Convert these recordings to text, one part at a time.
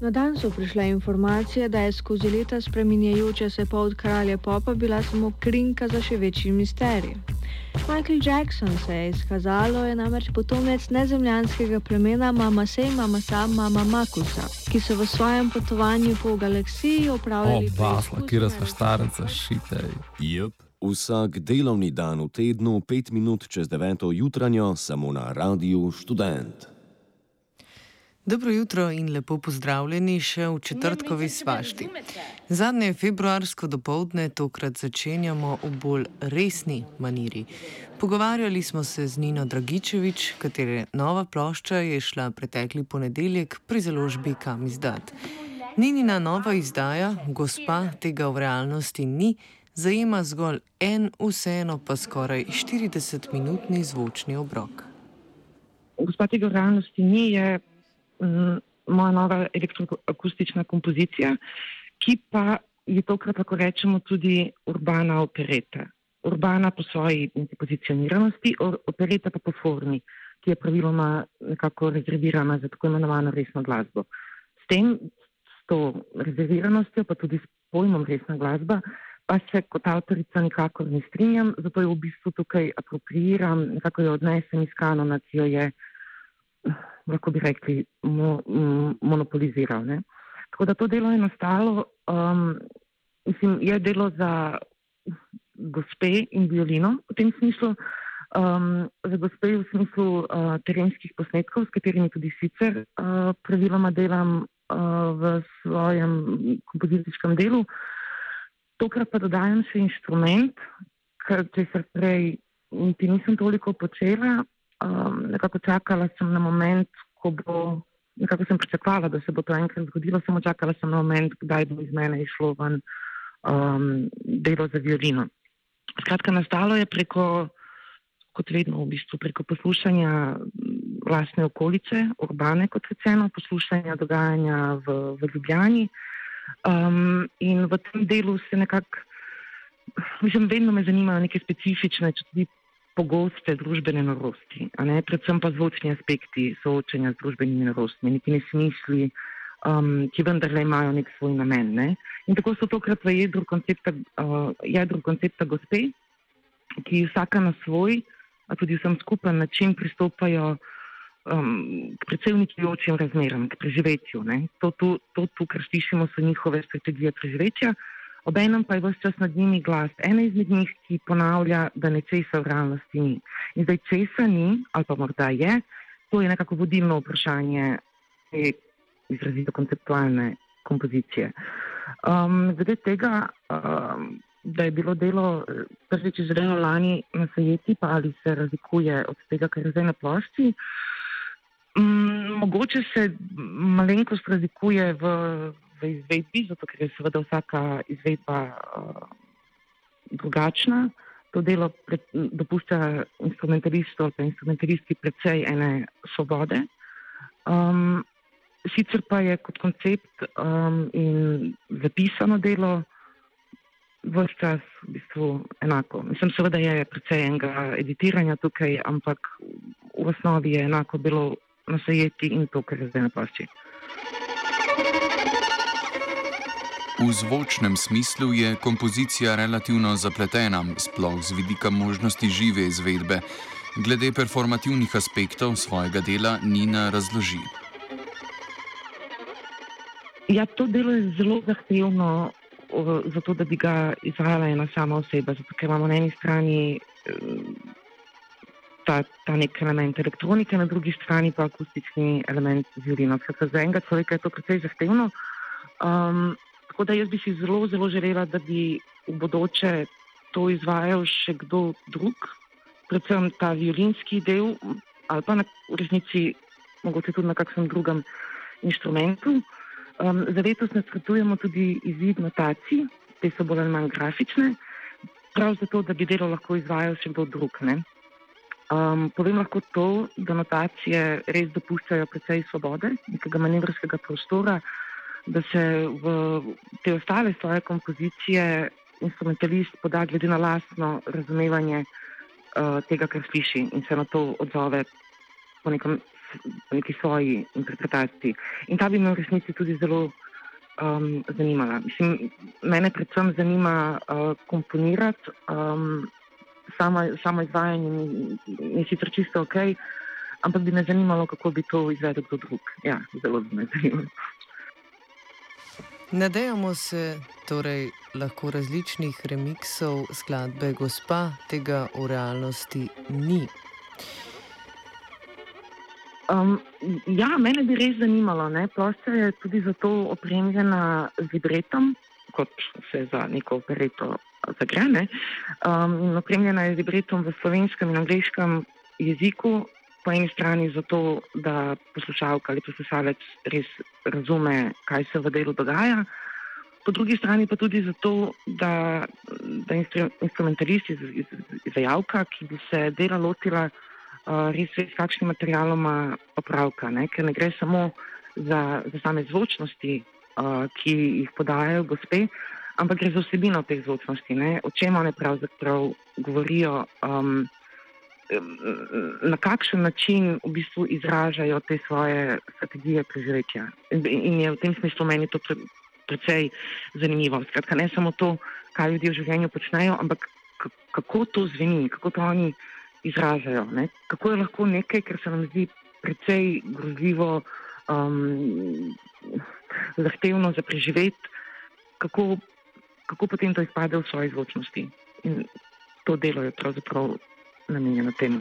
Na dan so prišle informacije, da je skozi leta spreminjajoča se polt kralja popa bila samo krinka za še večji misterij. Michael Jackson, se je izkazalo, je namreč potomec nezemljanskega plemena Mamasej Mamasa Mama Makusa, ki so v svojem potovanju po galaksiji opravljali basla, kjer smo starenca šitej. Jep. Vsak delovni dan v tednu, 5 minut čez 9. jutranjo, samo na Radiu Študent. Dobro jutro in lepo pozdravljeni še v četrtkovi svašti. Zadnje februarsko dopoldne tokrat začenjamo v bolj resni maniri. Pogovarjali smo se z Nino Dragičević, katere nova plošča je šla pretekli ponedeljek pri založbi Kam izdat. Ninina nova izdaja, Gospa tega v realnosti ni, zajema zgolj en, vseeno pa skoraj 40-minutni zvočni obrok. Gospa tega v realnosti ni je moja nova elektroakustična kompozicija, ki pa je tokrat, tako rečemo, tudi urbana opereta. Urbana po svoji pozicioniranosti, opereta pa po formi, ki je praviloma nekako rezervirana za tako imenovano resno glasbo. S to rezerviranostjo, pa tudi s pojmom resna glasba, pa se kot avtorica nikakor ne strinjam, zato jo v bistvu tukaj apropriiram, nekako jo odnesem iz kanona, ki jo je, lahko bi rekli, monopoliziral. Ne? Tako da to delo je nastalo, je delo za gospe in violino v tem smislu, za gospe v smislu terenskih posnetkov, s katerimi tudi sicer praviloma delam v svojem kompozicijskem delu. Tokrat pa dodajam še inštrument, če se prej niti nisem toliko počela. Nekako čakala sem na moment, nekako sem pričakovala, da se bo to enkrat zgodilo, samo čakala sem na moment, kdaj bo iz mene išlo ven delo za violino. Skratka, nastalo je preko, kot vedno v bistvu, preko poslušanja vlastne okolice, urbane kot rečeno, poslušanja dogajanja v Ljubljani. In v tem delu se nekako, vedno me zanimajo neke specifične, če tudi pogoste družbene norosti, predvsem pa zvočni aspekti soočenja z družbenimi norostmi, neki nesmisli, ki vendarle imajo nek svoj namen. Ne? In tako so tokrat v jedru koncepta gospe, ki vsaka na svoj, a tudi vsem skupen način pristopajo k precej uničujočim razmeram, k preživetju. Ne? To tu, kar slišimo, so njihove strategije preživetja. Obenem pa je ves čas nad njimi glas ena izmed njih, ki ponavlja, da nečesa v realnosti ni. In zdaj česa ni, ali pa morda je, to je nekako vodilno vprašanje te izrazito konceptualne kompozicije. Glede tega, da je bilo delo prvič izvedeno lani na Sajeti, pa ali se razlikuje od tega, kar je zdaj na plošči, mogoče se malenkost razlikuje v izvedbi, zato ker je seveda vsaka izvedba drugačna. To delo dopušča instrumentalistu ali pa instrumentalistki precej ene svobode. Sicer pa je kot koncept in zapisano delo ves čas v bistvu enako. Mislim, seveda je precej enega editiranja tukaj, ampak v osnovi je enako bilo na Sajeti in to, kar je zdaj na plošči. V zvočnem smislu je kompozicija relativno zapletena, sploh z vidika možnosti žive izvedbe. Glede performativnih aspektov svojega dela Nina razloži. Ja, to delo je zelo zahtevno zato, da bi ga izvajala ena sama oseba, zato ker imamo na eni strani ta nek element elektronike, na drugi strani pa akustični element violina. Za enega človeka je to precej zahtevno. Tako da jaz bi si zelo, zelo želela, da bi v bodoče to izvajal še kdo drug, predvsem ta violinski del, ali pa v resnici mogoče tudi na kakšnem drugem inštrumentu. Za letos nasprotujemo tudi izid notacij, te so bolj ali manj grafične, prav zato, da bi delo lahko izvajal še kdo drug. Ne? Povem lahko to, da notacije res dopuščajo precej svobode, nekega manevrskega prostora, da se v te ostale svoje kompozicije instrumentalist poda glede na lastno razumevanje tega, kar sliši in se na to odzove po nekem neki svoji interpretaciji. In ta bi me v resnici tudi zelo zanimala. Mislim, mene predvsem zanima komponirati, samo izvajanje je sicer čisto ok, ampak bi me zanimalo, kako bi to izvedel kdo drug. Ja, zelo bi me zanimalo. Nadejamo se torej lahko različnih remiksov skladbe Gospa, tega v realnosti ni. Ja, mene bi res zanimalo. Plošča je tudi zato opremljena z libretom, kot se za neko opereto zagre. Opremljena je z libretom v slovenskem in angleškem jeziku, po eni strani zato, da poslušalka ali poslušalec res razume, kaj se v delu dogaja, po drugi strani pa tudi zato, da instrumentalist, izvajalka, ki bi se dela lotila res s kakšnim materialoma opravka, ker ne gre samo za same zvočnosti, ki jih podajajo gospe, ampak gre za vsebino teh zvočnosti, o čem one pravzaprav govorijo, na kakšen način v bistvu izražajo te svoje strategije preživetja. In je v tem smislu meni to precej zanimivo. Skratka, ne samo to, kaj ljudje v življenju počnejo, ampak kako to zveni, kako to oni izražajo. Kako je lahko nekaj, kar se nam zdi precej grozljivo, zahtevno za preživeti, kako potem to izpade v svoji zvočnosti. In to delo je pravzaprav namenjeno temu.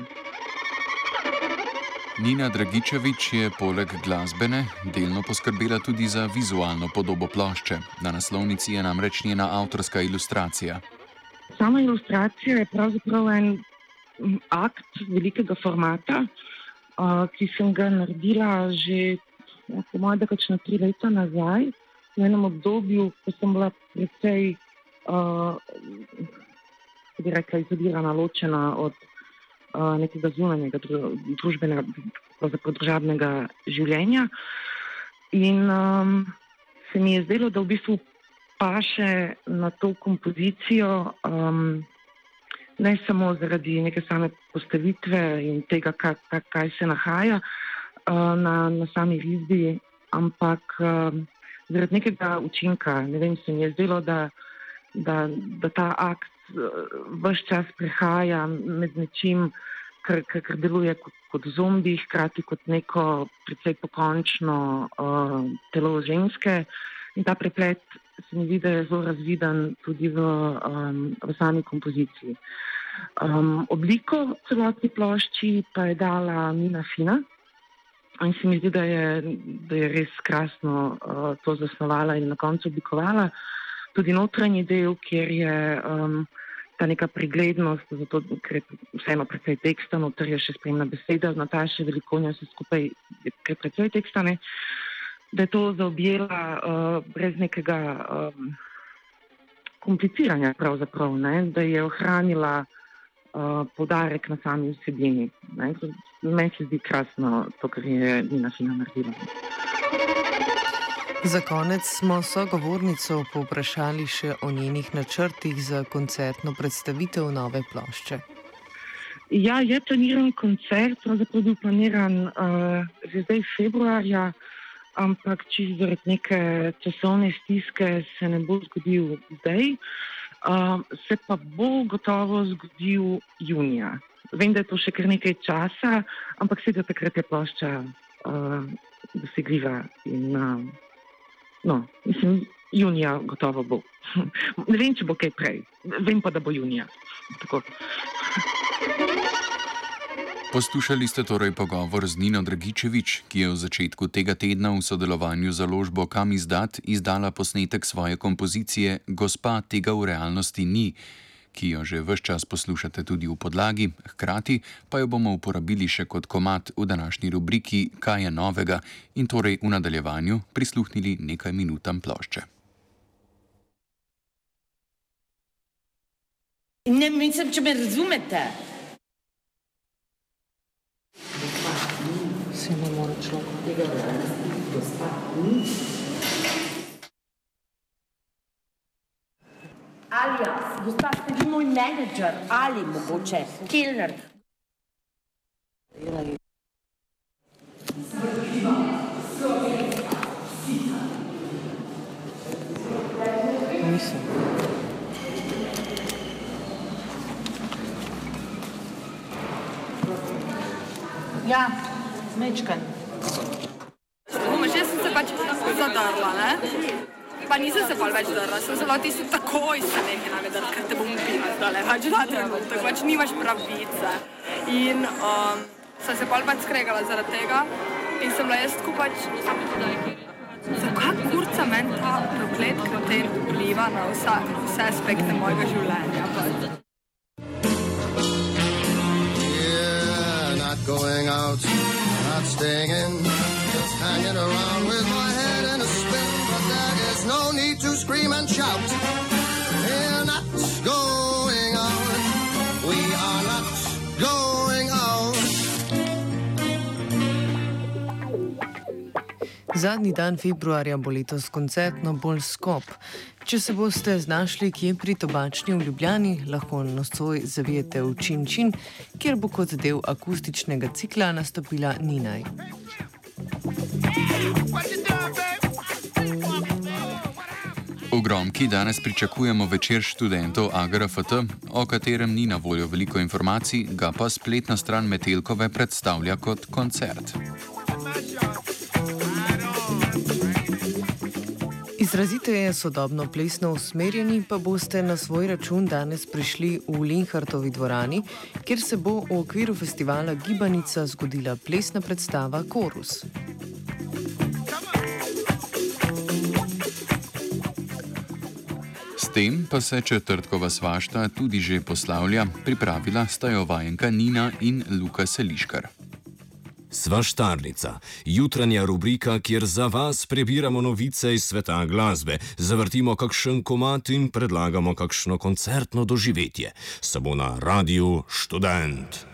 Nina Dragičević je poleg glasbene delno poskrbela tudi za vizualno podobo plošče. Na naslovnici je namreč njena avtorska ilustracija. Sama ilustracija je pravzaprav en akt velikega formata, ki sem ga naredila že po mojem kakšna 3 leta nazaj, v enem obdobju, ko sem bila precej izolirana, ločena od nekega zunanjega družbenega, družabnega življenja. In se mi je zdelo, da v bistvu paše na to kompozicijo, ne samo zaradi neke same postavitve in tega, kaj se nahaja na sami risbi, ampak zaradi nekega učinka. Ne vem, se mi je zdelo, da ta akt ves čas prehaja med nečim, kar deluje kot zombi, hkrati kot neko precej pokončno telo ženske. In ta preplet se mi zdi, da je zelo razviden tudi v sami kompoziciji. Obliko celotni plošči pa je dala Mina Fina. In se mi zdi, da je res krasno to zasnovala in na koncu oblikovala. Tudi notranji del, kjer je ta neka preglednost, zato ker je vseeno precej teksta, noter je še spremna beseda od Nataše Velikonja, vse skupaj je precej teksta, da je to zaobjela brez nekega kompliciranja pravzaprav, da je ohranila poudarek na sami vsebini. Meni se zdi krasno to, kar je Nina Fina naredila. Za konec smo sogovornico povprašali še o njenih načrtih za koncertno predstavitev nove plošče. Ja, je planiran koncert, pravzaprav bil planiran že zdaj februarja, ampak čisto zaradi neke časovne stiske se ne bo zgodil zdaj. Se pa bo gotovo zgodil junija. Vem, da je to še kar nekaj časa, ampak se do takrat je plošča dosegljiva in mislim, junija gotovo bo. Ne vem, če bo kaj prej. Vem pa, da bo junija. Tako. Poslušali ste torej pogovor z Nino Dragičević, ki je v začetku tega tedna v sodelovanju z založbo Kamizdat izdala posnetek svoje kompozicije Gospa, tega v realnosti ni, ki jo že ves čas poslušate tudi v podlagi, hkrati pa jo bomo uporabili še kot komad v današnji rubriki Kaj je novega in torej v nadaljevanju prisluhnili nekaj minutam plošče. Ne, mislim, če me razumete. Se ne more človek. Ali jaz, gospa, ste vi moj menedžer, ali mogoče kelner. Nisem. Ja, mečkan. Jaz sem se pač zadrla, ne? Pa nisem se pol več drla, sem se loti se takoj se nekaj navedala, ker te bom ubila zdaj, pač na trenutek, pač nimaš pravice. In sem se pol pač skregala zaradi tega in sem bila jaz tako pač, zakaj kurca meni ta proklet kreten vpliva na vse aspekte mojega življenja pač. Not going out, not staying in, just hanging around with my head in a spin. But there is no need to scream and shout. We're not going out. We are not going out. Zadnji dan februarja bo letos koncertno bolj skop. Če se boste znašli kje pri Tobačni v Ljubljani, lahko nocoj zavijete v Čin Čin, kjer bo kot del akustičnega cikla nastopila Ninaj. V Gromki danes pričakujemo večer študentov AGRFT, o katerem ni na voljo veliko informacij, ga pa spletna stran Metelkove predstavlja kot koncert. Izraziteje sodobno plesno usmerjeni pa boste na svoj račun danes prišli v Linhartovi dvorani, kjer se bo v okviru festivala Gibanica zgodila plesna predstava Korus. S tem pa se četrtkova svašta tudi že poslavlja, pripravila sta jo vajenka Nina in Luka Seliškar. Svaštarnica, jutranja rubrika, kjer za vas prebiramo novice iz sveta glasbe, zavrtimo kakšen komad in predlagamo kakšno koncertno doživetje. Samo na Radiu Študent.